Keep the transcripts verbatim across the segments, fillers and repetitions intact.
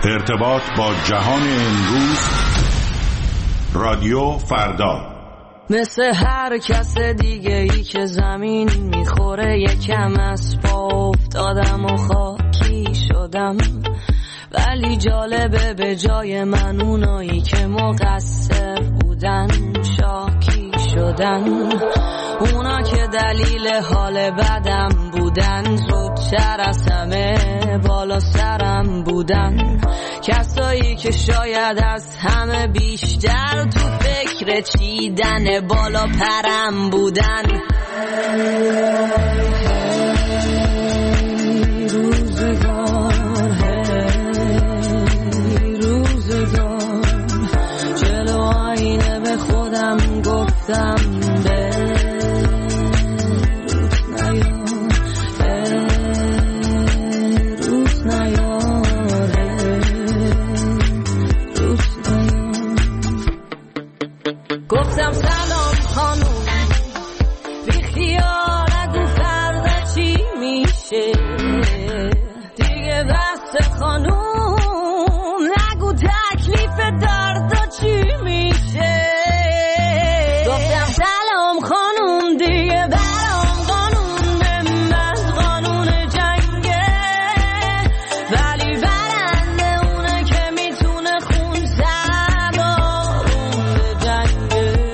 ارتباط با جهان امروز، رادیو فردا. مثل هر کس دیگه ای که زمین میخوره یکم از پا افتادم و خاکی شدم، ولی جالبه به جای من اونایی که مقصر بودن شاکی شدن. اونا که دلیل حال بدم بودن زودتر از همه بالا سرم بودن. کسایی که شاید از همه بیشتر تو فکر چیدن بالا پرم بودن. روزگار روزگار جلو آینه به خودم گفتم به روز نیار روز نیار. گفتم سلام خانوم، بی خیال نگو فردا چی میشه دیگه، بس خانوم نگو تکلیف درد چی میشه. گفتم سلام خانوم، دیگه برام قانون من قانون جنگه، ولی برنده اونه که میتونه خون زد آروم به جنگه.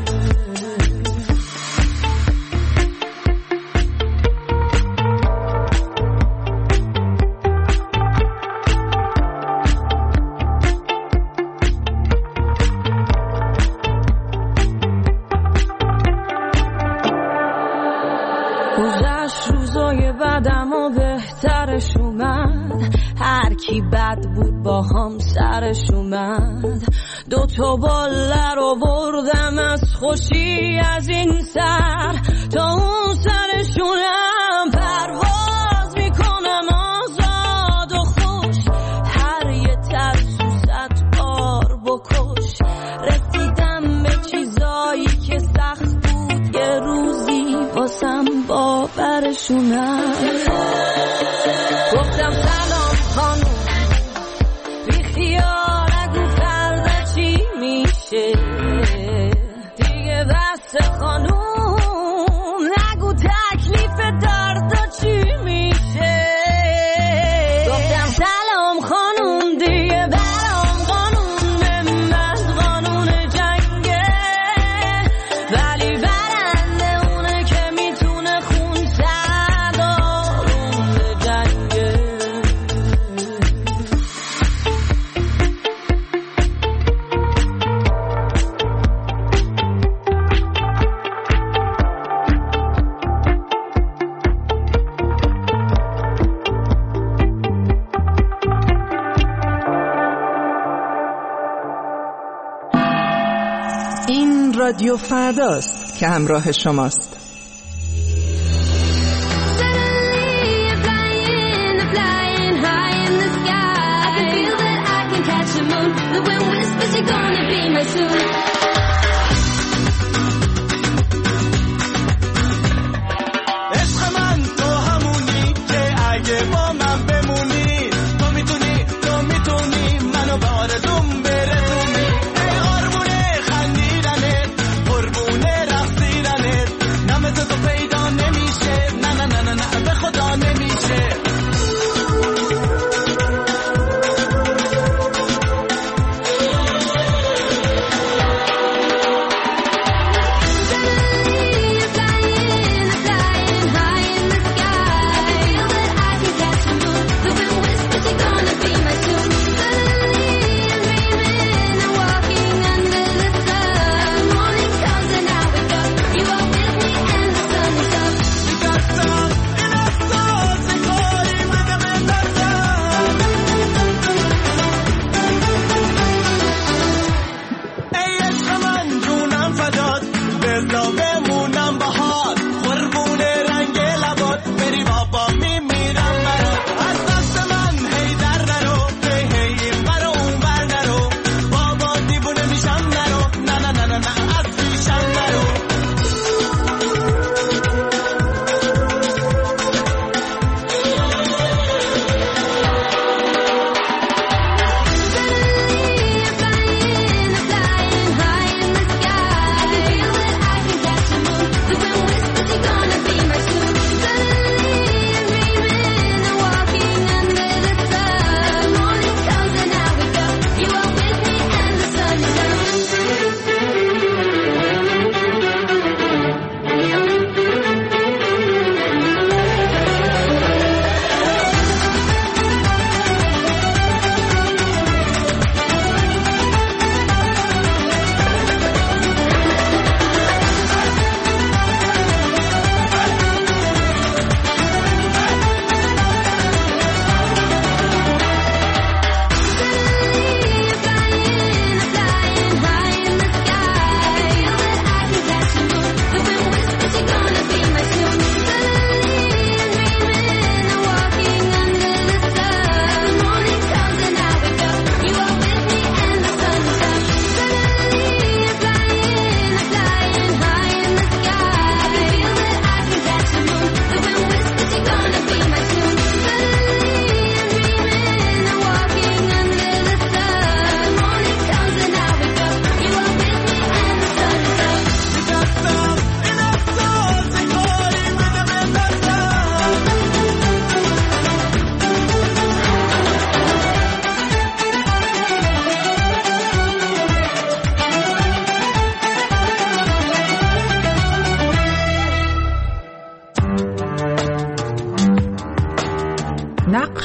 گذشت روزای بعدم و بهترش اومد، هر کی بد بود با هم سرش اومد. دو تا باله رو بردم از خوشی از این سر تا اون سرشونم پرواز میکنم آزاد و خوش. هر یه ترسو صد بار بکش، رسیدم به چیزایی که سخت بود یه روزی واسم باورشونم. گفتم سلام خانوم، بی خیال نگو فردا چی میشه دیگه، بس خانوم نگو تکلیف درد چی میشه. گفتم سلام خانوم، دیگه برام قانون من قانون جنگه، ولی برنده اونه که میتونه خون زد آروم به جنگه. این رادیو فرداست که همراه شماست.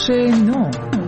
بخش نو.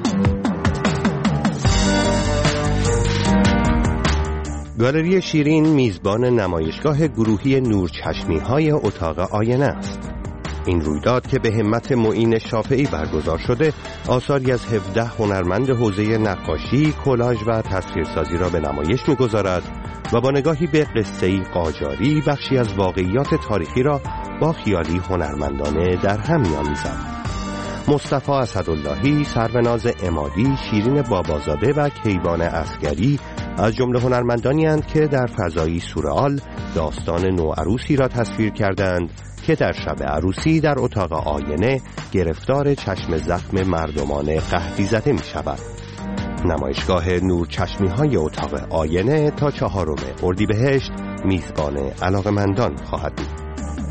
گالری شیرین میزبان نمایشگاه گروهی نورچشمی‌های اتاق آینه است. این رویداد که به همت معین شافعی برگزار شده، آثاری از هفده هنرمند حوزه نقاشی، کلاژ و تصویرسازی را به نمایش می‌گذارد و با نگاهی به قصه‌ای قاجاری بخشی از واقعیات تاریخی را با خیالی هنرمندانه در هم می‌آمیزد. مصطفی اسداللهی، سروناز عمادی، شیرین بابازاده و کیوان عسگری از جمله هنرمندانی اند که در فضایی سورئال داستان نوعروسی را تصویر کردند که در شب عروسی در اتاق آینه گرفتار چشم زخم مردمان قحطی زده می شود. نمایشگاه نورچشمی‌های اتاق آینه تا چهارم اردیبهشت میزبان علاقه‌مندان خواهد بود.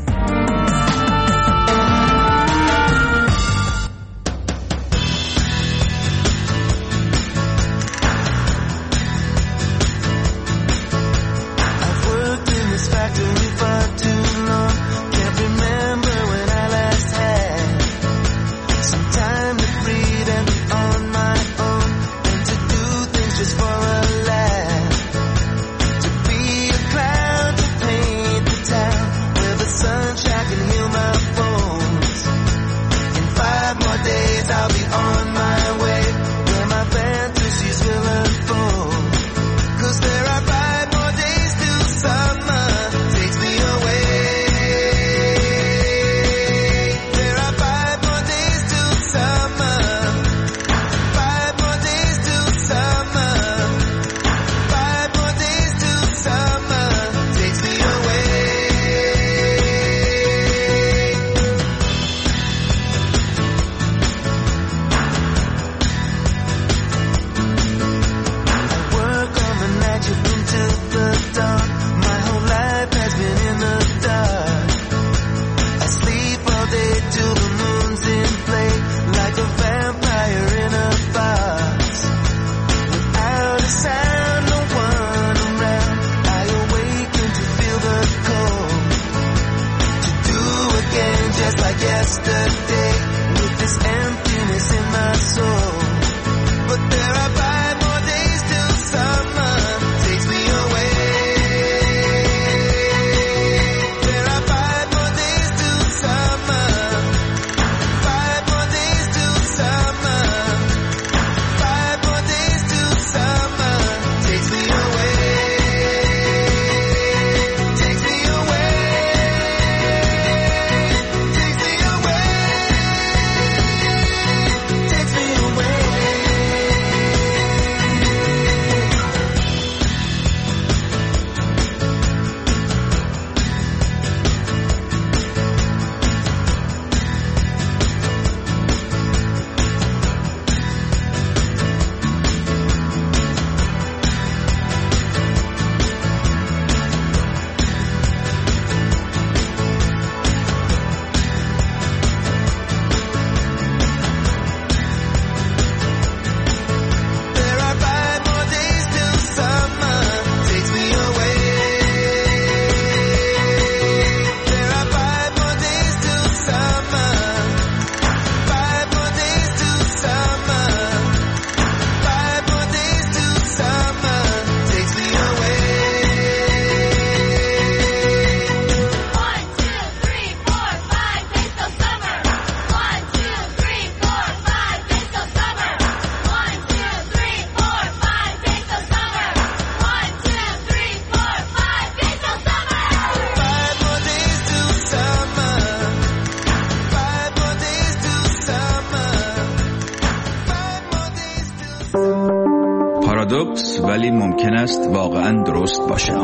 پارادوکس ولی ممکن است واقعا درست باشد.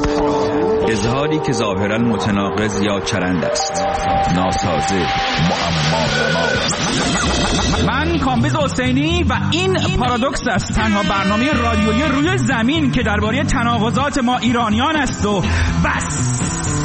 اظهاری که ظاهرا متناقض یا چرند است، ناسازه، معما. من کامبیز حسینی و این پارادوکس است، تنها برنامه رادیویی روی زمین که درباره تناقضات ما ایرانیان است و بس.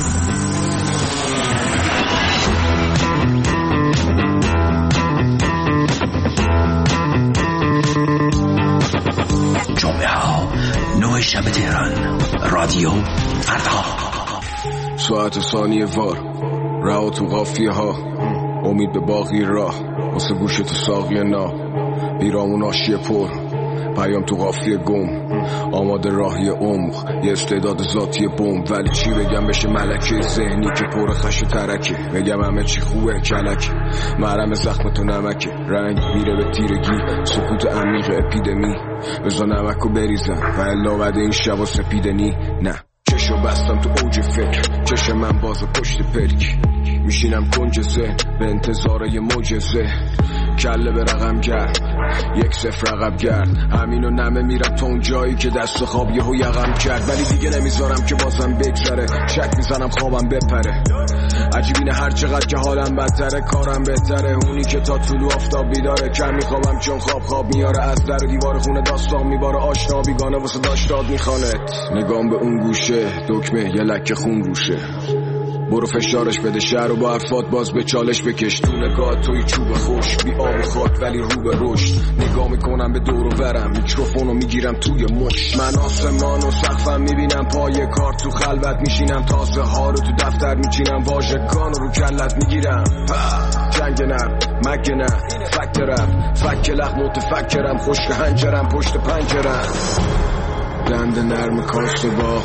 جمعه ها نه شب تهران، رادیو فردا. ساعت ثانیه وار رها تو قافیه ها، امید به باقی راه واسه گوش تو ساقی نا بیرامون آشی پر پیام تو قافیه گم آماده راهی عمق یه استعداد ذاتی بم ولی چی بگم بشه ملکه ذهنی که پر خش و ترکه بگم همه چی خوبه کلک محرم زخم تو نمکه رنگ میره به تیرگی سکوت عمیق اپیدمی بزا نمکو بریزم و الا بعد این شب و سپیدنی نه چشو بستم تو اوج فکر چش من باز پشت پلک میشینم کنج ذهن به انتظار یه معجزه کله به رقم گرد یک صفر رقم گرد همینو نمه میرم تا اون جایی که دست خواب یهو یقم کرد ولی دیگه نمیذارم که بازم بگذره شک میزنم خوابم بپره عجیبینه هر چقدر که حالم بدتره کارم بهتره اونی که تا طلوع آفتاب بیداره کم میخوابم چون خواب خواب میاره از در و دیوار خونه داستان میباره آشنا بیگانه واسه داشتاد میخانه نگام به اون گوشه دکمه یه لکه خون روشه برو فشارش بده شهر و با حرفات باز به چالش بکش تو نگاه توی چوب خوش بی آب و خاک ولی رو به رشد نگاه میکنم به دور و برم میکروفونو میگیرم توی مش من آسمان و سقفم میبینم پای کار تو خلوت میشینم تازه ها رو تو دفتر میچینم واژگان رو کلت میگیرم جنگ نر مگه نه فکت رفت فک لخ متفکرم خشک هنجرم پشت پنجرم دند نرم کاسه با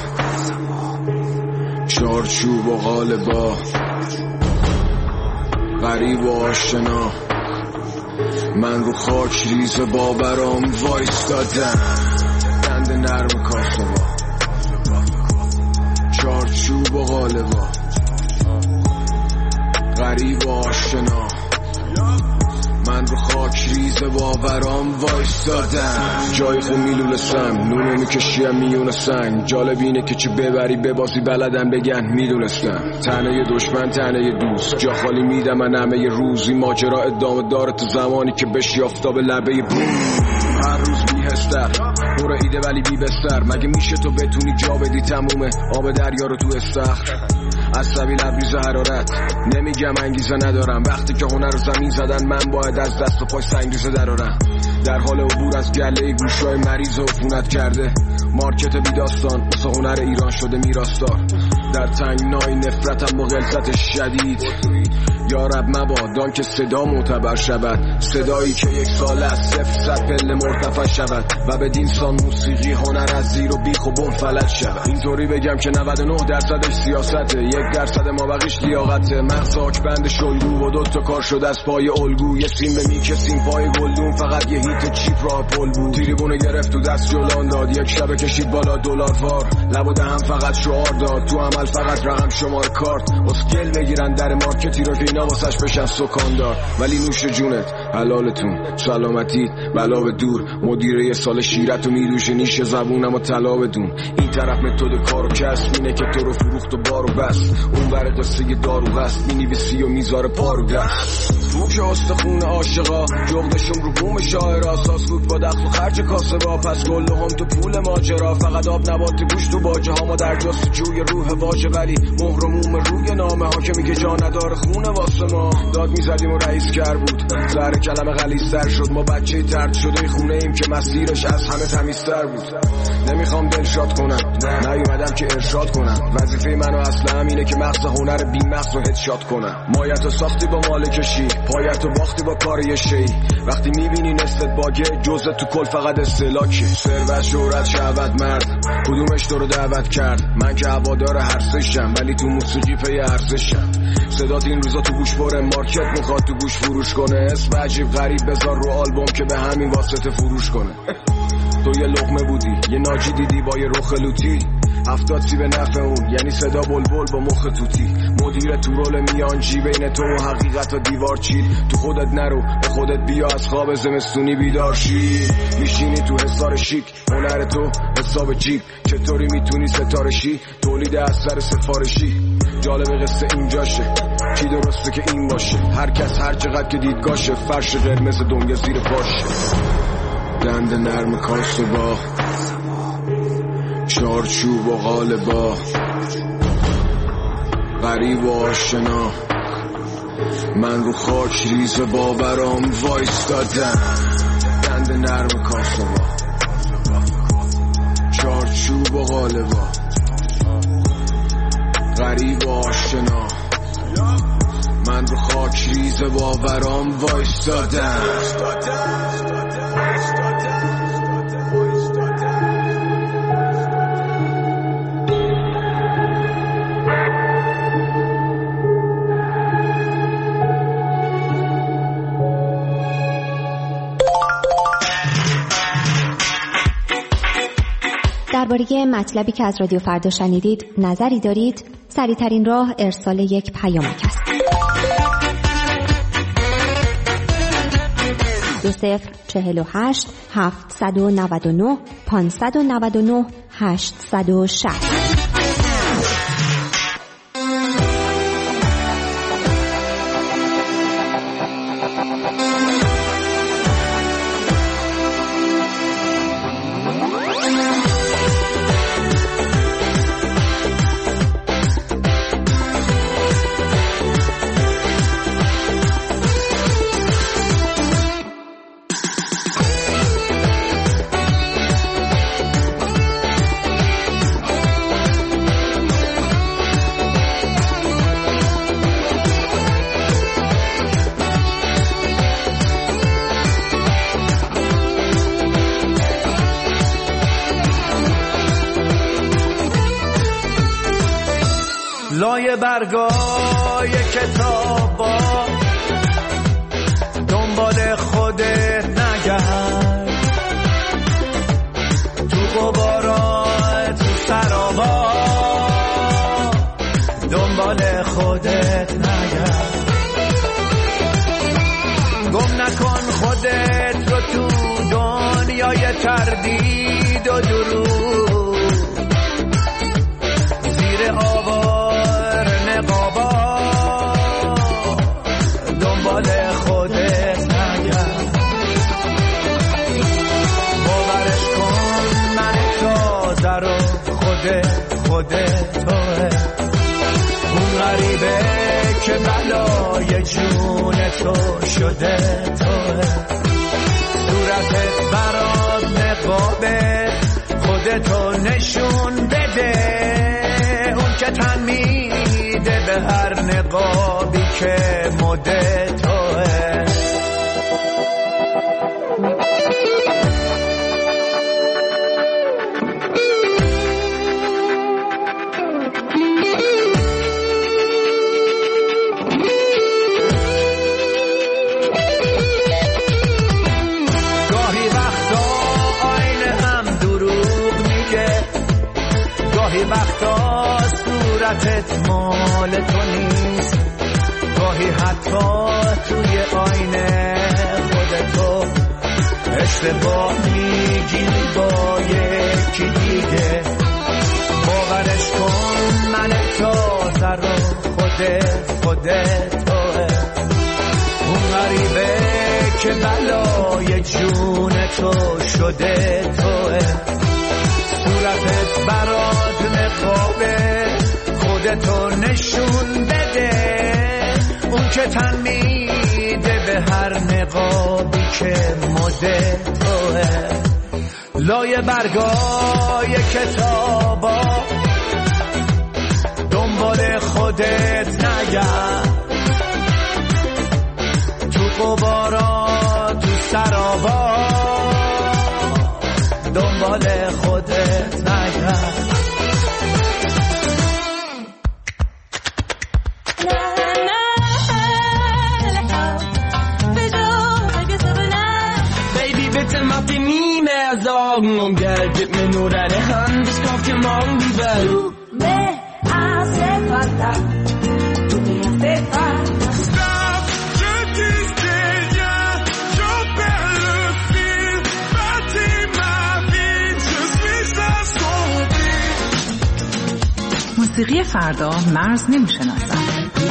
چارچوب و غالبا غریب و آشنا من رو خاک ریز باورام وایستادم دند نرم کاسه با چارچوب و غالبا غریب و آشنا من رو خاک ریز باورام وایستادم جای خون میلولستم نونو میکشیم میون سنگ جالب اینه که چه ببری ببازی بلدم بگن میدونستم تنه دشمن تنه دوست جا خالی میدم من همه روزی ماجرا ادامه داره تو زمانی که بشی آفتاب لبه بوم هر روز بیهستر برو ایده ولی بی بستر مگه میشه تو بتونی جا بدی تمومه آب دریا رو تو استخر عصبی لبریز حرارت نمیگم انگیزه ندارم وقتی که هنر رو زمین زدن من باید از دست و پای سنگریزه درارم در حال عبور از گله گوشای مریض و عفونت کرده مارکت بی داستان واسه هنر ایران شده میراثدار در تنگنای نفرتم با غلظت شدید یا رب مبادان که صدا معتبر شود صدایی که یک سال از صفر صد پله مرتفع شود و به دینسان موسیقی هنر از زیر و بیخ و بم فلج شود اینطوری بگم که نود و نه درصدش سیاسته یک درصد ما بقیش لیاقته مغز بند شلگو و دوتا کار شده از پای الگو یه سیم به میکسیم پای گلدون فقط یه هیت چیپ راه پل بود تریبونه گرفت تو دست جلان داد یک شبه کشید بالا دلار وار لب و دهم فقط شعار داد تو عمل فقط رقم شمار کارت اسکل بگیرن در مارکتی رو که اینا واسش بشن سکاندار ولی نوش جونت حلالتون سلامتی بلا به دور مدیره یه سال شیرت و میدوشه نیش زبونم و طلا بدون این طرف متد کار و کسب اینه که تو رو فروخت و بار و بس اون بر دسته دارو هست مینویسی و میذاره پارو دست تو که استخون عاشقا جغدشون رو بوم شاعر اساس بود با دخل و خرج کاسه با پس گل هم تو پول ماجرا فقط آب نبات گوشت و باجه ها ما در جست جوی روح واژه ولی مهر و موم روی نامه ها که میگه جا نداره خونه واسه ما داد میزدیم و رئیس کر بود زهر کلمه غلیظ‌تر شد ما بچه ترد شده خونه ایم که مسیرش از همه تمیزتر بود نمیخوام دلشاد کنم نیومدم که ارشاد کنم وظیفه منو اصلا همینه که مغز هنر بی مغز رو هدشات کنم مایتو ساختی با مالکشی پایتو باختی با کار یه شی وقتی میبینی نستت باگه جزء تو کل فقط استهلاکه ثروت شهرت شهوت مرد کدومش تو رو دعوت کرد من که هوادار هر سشم ولی تو موسیقی پی ارزشم صدات این روزا تو گوش بره مارکت میخواد تو گوش فروش کنه اسم عجیب غریب بذار رو آلبوم که به همین واسطه فروش کنه تو یه لقمه بودی یه ناجی دیدی با یه رخ لوتی هفتاد سی به نفع اون یعنی صدا بلبل با مخ توتی مدیر تو رول میانجی بین تو و حقیقت و دیوار چید تو خودت نرو به خودت بیا از خواب زمستونی بیدار شی میشینی تو حصار شیک هنر تو حساب جیب چطوری میتونی ستاره شی تولید اثر سفارشی جالب قصه اینجاشه کی درسته که این باشه هر کس هر چقدر که دیدگاشه فرش قرمز دنیا زیر پاشه دند نرم کاسه با چارچوب و غالبا غریب و آشنا من رو خاک ریز باورام وایستادم دند نرم کاسه با چارچوب و غالبا غریب و آشنا من رو خاک ریز باورام وایستادم. درباره مطلبی که از رادیو فردا شنیدید نظری دارید؟ سریع‌ترین راه ارسال یک پیامک است. دو صفر چهل و هشت هفتصد و نود و نه پانصد و نود و نه هشتصد و شصت. لای برگای کتابا دنبال خودت نگرد، تو غبارا تو سرابا دنبال خودت نگرد. گم نکن خودت رو تو دنیای تردید و دروغ، زیر آوار نقابا دنبال خودت نگرد. باورش کن من تازه رو خودت خودت توه، اون غریبه که بلای جون تو شده توه. صورتت برات نقابه خودتو نشون بده، اون که تن میده به هر نقابی که مده توه. وقتا صورتت مال تو نیست، گاهی حتی توی آینه خودتو اشتباه میگیری با یکی دیگه. باورش کن من تازه رو خودت خودت توه، اون غریبه که بلای جون تو شده توه. صورتت برات نقابه خودتو نشون بده، اون که تن میده به هر نقابی که مده توه. لای برگای کتابا دنبال خودت نگرد، تو غبارا تو سرابا دنبال خودت نگرد. Baby bitte mach dir nie mehr Sorgen um Geld, gib mir nur deine Hand, ich kauf dir morgen die Welt. Du me hace falta, du me hace falta. Stop, je dis rien, je perds le fil, bâtis ma vie, je suis assombri. موسیقی فردا مرز نمیشناسد.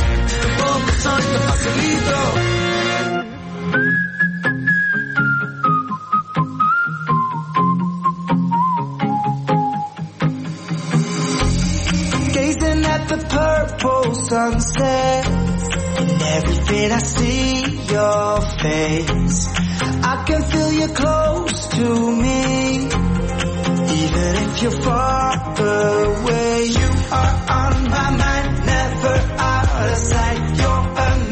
Gazing at the purple sunset, in everything I see your face. I can feel you close to me, even if you're far away. You are on my mind, never out of sight. You're a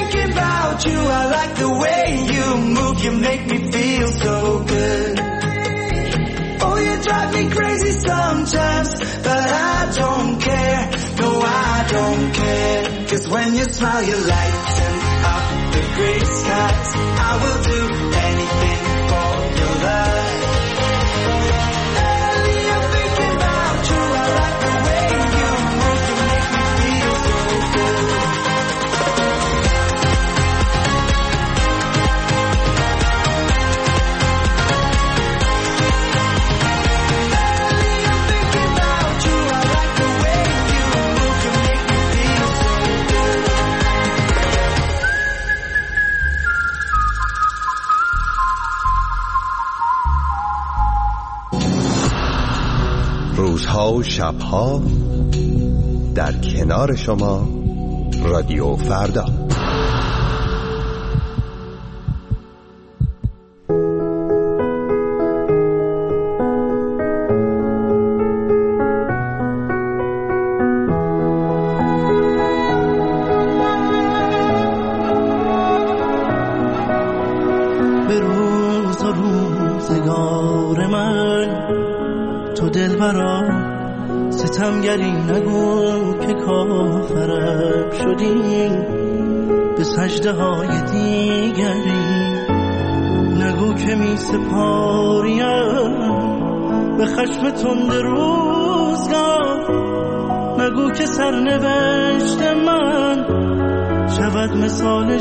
thinking about you. I like the way you move, you make me feel so good. Oh, you drive me crazy sometimes, but I don't care. No, I don't care. 'Cause when you smile, you lighten up the gray skies. I will do anything for your love. Early, I'm thinking about you. I like the way you move, you make me feel so good. روزها و شبها در کنار شما رادیو فردا. به روز و روزگار من تو دل برا ستمگری نگو که کافرم شدی، به سجده های دیگری نگو که می سپاریم به خشم تند روزگار، نگو که سرنوشت من شود مثال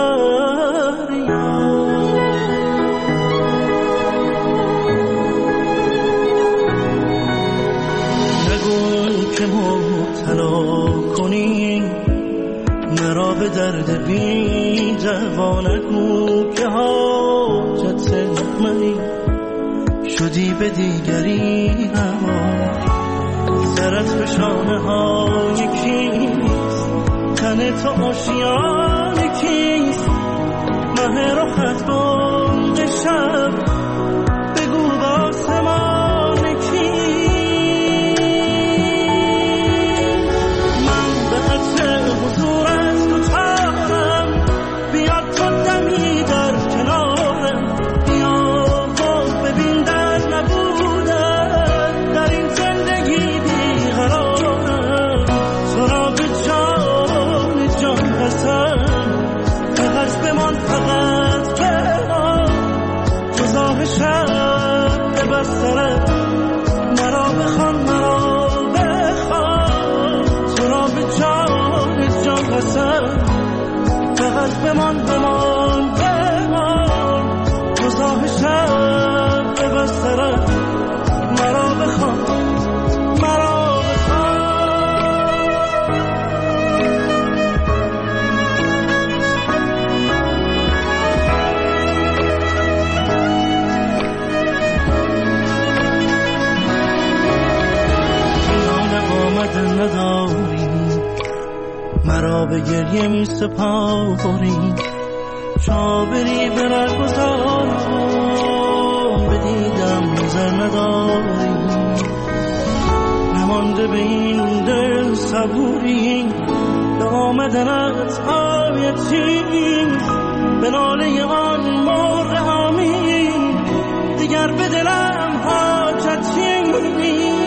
شهریار. که مبتلا کنی مرا به درد بی دوا، نگو که حاجت منی شدی به دیگری روا. سرت به شانه های کیست، تن تو آشیان کیست، مه رخت بانگ شب بگو با آسمان کیست. مرا بخوان مرا بخوان تو را به جان جان قسم، فقط بمان بمان بمان تو زاه شب به بسترم. مرا بخوان مرا نداری مرا به گریه می سپاری، چابری به رگزارم به دیدم نظر نداری، نمانده به این دل صبوری به آمدنت آیتی، به ناله آن مرغ همی دیگر به دلم حاجتی.